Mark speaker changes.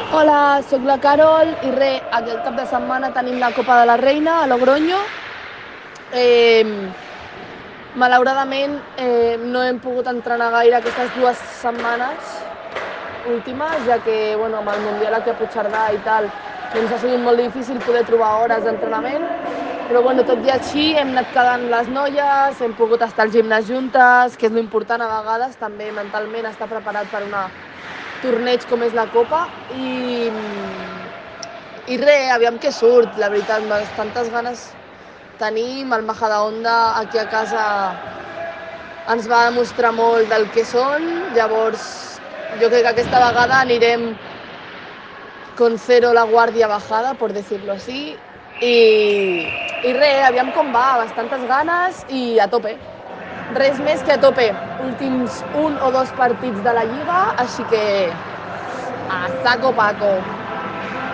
Speaker 1: Hola, sóc la Carol i aquest cap de setmana tenim la Copa de la Reina a Logroño. Malauradament no hem pogut entrenar gaire aquestes 2 setmanes últimes, ja que amb el Mundial aquí a Puigcerdà i tal doncs ha sigut molt difícil poder trobar hores d'entrenament, però tot i així hem anat quedant les noies, hem pogut estar al gimnàs juntes, que és l'important a vegades, també mentalment estar preparat per un torneig com és la Copa, i aviam què surt, la veritat, bastantes ganes tenim. El Majadahonda aquí a casa ens va demostrar molt del que són, llavors jo crec que aquesta vegada anirem con cero la guàrdia bajada, por decirlo así, i aviam com va, bastantes ganes i a tope. Res més que a tope. Últims 1 o 2 partits de la Lliga, així que a saco paco.